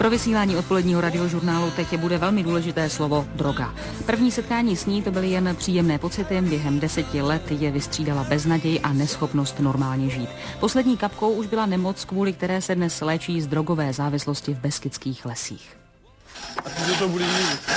Pro vysílání odpoledního radiožurnálu teď bude velmi důležité slovo droga. První setkání s ní to byly jen příjemné pocity, během 10 let je vystřídala beznaděj a neschopnost normálně žít. Poslední kapkou už byla nemoc, kvůli které se dnes léčí z drogové závislosti v beskydských lesích. A ty to bude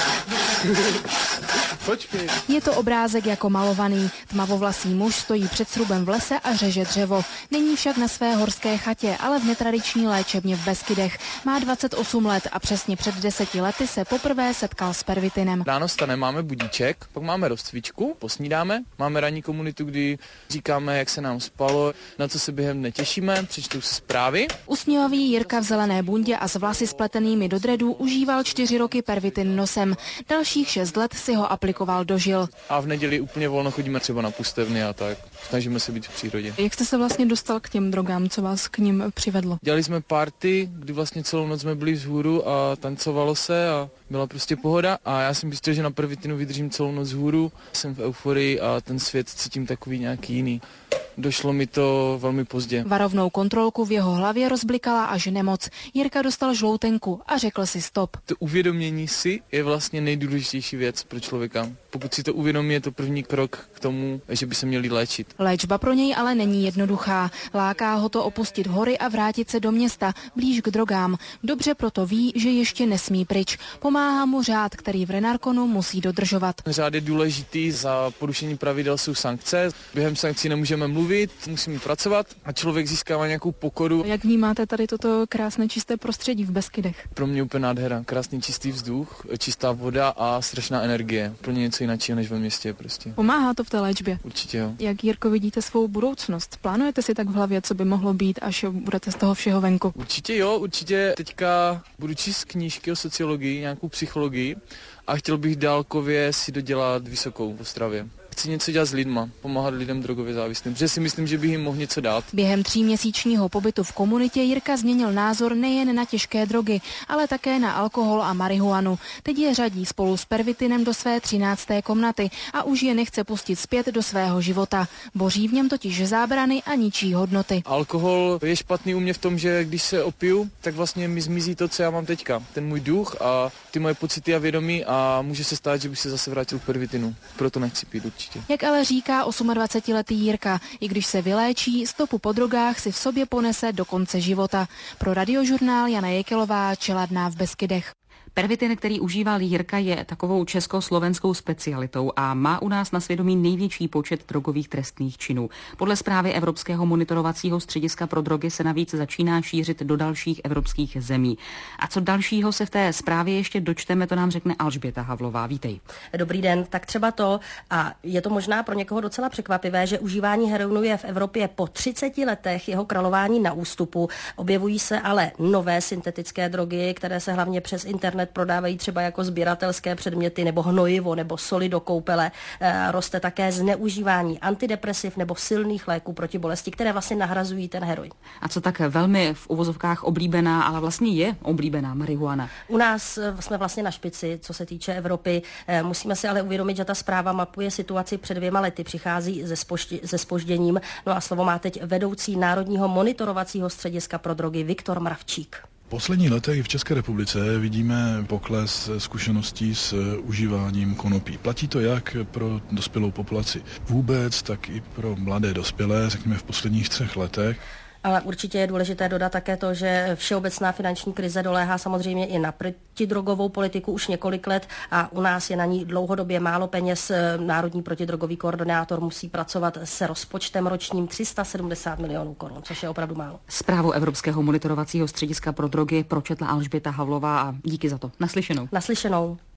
Počkej. Je to obrázek jako malovaný. Tmavovlasý muž stojí před srubem v lese a řeže dřevo. Není však na své horské chatě, ale v netradiční léčebně v Beskydech. Má 28 let a přesně před 10 lety se poprvé setkal s pervitinem. Ráno stane, máme budíček, pak máme rozcvičku, posnídáme, máme ranní komunitu, kdy říkáme, jak se nám spalo, na co se během dne těšíme, přečtou se zprávy. Usměvavý Jirka v zelené bundě a s vlasy spletenými do dredů užíval 4 roky pervitin nosem. Dalších 6 let si ho aplikoval do žil. A v neděli úplně volno chodíme třeba na pustevny a tak. Snažíme se být v přírodě. Jak jste se vlastně dostal k těm drogám, co vás k nim přivedlo? Dělali jsme party, kdy vlastně celou noc jsme byli vzhůru a tancovalo se a byla prostě pohoda a já jsem myslel, že na pervitinu vydržím celou noc vzhůru. Jsem v euforii a ten svět cítím takový nějaký jiný. Došlo mi to velmi pozdě. Varovnou kontrolku v jeho hlavě rozblikala až nemoc. Jirka dostal žloutenku a řekl si stop. To uvědomění si je vlastně nejdůležitější věc pro člověka. Pokud si to uvědomí, je to první krok k tomu, že by se měli léčit. Léčba pro něj ale není jednoduchá. Láká ho to opustit hory a vrátit se do města, blíž k drogám. Dobře proto ví, že ještě nesmí pryč. Pomáhá mu řád, který v Renarkonu musí dodržovat. Řád je důležitý, za porušení pravidel jsou sankce. Během sankcí nemůžeme mluvit, musíme pracovat a člověk získává nějakou pokoru. Jak vnímáte tady toto krásné čisté prostředí v Beskydech? Pro mě úplně nádhera. Krásný čistý vzduch, čistá voda a strašná energie. Pro mě něco jiného než ve městě prostě. Pomáhá to v té léčbě? Určitě jo. Jak, Jirko, vidíte svou budoucnost? Plánujete si tak v hlavě, co by mohlo být, až budete z toho všeho venku? Určitě jo, určitě teďka budu číst knížky o sociologii, nějakou psychologii a chtěl bych dálkově si dodělat vysokou v Ostravě. Chci něco dělat s lidma, pomáhat lidem drogově závislým, protože si myslím, že bych jim mohl něco dát. Během 3měsíčního pobytu v komunitě Jirka změnil názor nejen na těžké drogy, ale také na alkohol a marihuanu. Teď je řadí spolu s pervitinem do své 13. komnaty a už je nechce pustit zpět do svého života. Boří v něm totiž zábrany a ničí hodnoty. Alkohol je špatný u mě v tom, že když se opiju, tak vlastně mi zmizí to, co já mám teďka. Ten můj duch a ty moje pocity a vědomí a může se stát, že bych se zase vrátil k pervitinu. Proto nechci pít určitě. Jak ale říká 28letý Jirka, i když se vyléčí, stopu po drogách si v sobě ponese do konce života. Pro radiožurnál Jana Jekelová, Čeladná v Beskydech. Pervitin, který užíval Jirka, je takovou československou specialitou a má u nás na svědomí největší počet drogových trestných činů. Podle zprávy Evropského monitorovacího střediska pro drogy se navíc začíná šířit do dalších evropských zemí. A co dalšího se v té zprávě ještě dočteme, to nám řekne Alžběta Havlová. Vítej. Dobrý den, tak třeba to, a je to možná pro někoho docela překvapivé, že užívání heroinu je v Evropě po 30 letech jeho králování na ústupu. Objevují se ale nové syntetické drogy, které se hlavně přes internet prodávají třeba jako sběratelské předměty nebo hnojivo nebo soli do koupele. Roste také zneužívání antidepresiv nebo silných léků proti bolesti, které vlastně nahrazují ten heroin. A co tak velmi v uvozovkách oblíbená, ale vlastně je oblíbená marihuana? U nás jsme vlastně na špici, co se týče Evropy. Musíme si ale uvědomit, že ta zpráva mapuje situaci před 2 lety, přichází se zpožděním. No a slovo má teď vedoucí Národního monitorovacího střediska pro drogy Viktor Mravčík. V posledních letech v České republice vidíme pokles zkušeností s užíváním konopí. Platí to jak pro dospělou populaci vůbec, tak i pro mladé dospělé, řekněme v posledních 3 letech. Ale určitě je důležité dodat také to, že všeobecná finanční krize doléhá samozřejmě i na protidrogovou politiku už několik let a u nás je na ní dlouhodobě málo peněz. Národní protidrogový koordinátor musí pracovat se rozpočtem ročním 370 milionů korun, což je opravdu málo. Zprávu Evropského monitorovacího střediska pro drogy pročetla Alžběta Havlová a díky za to. Naslyšenou. Naslyšenou.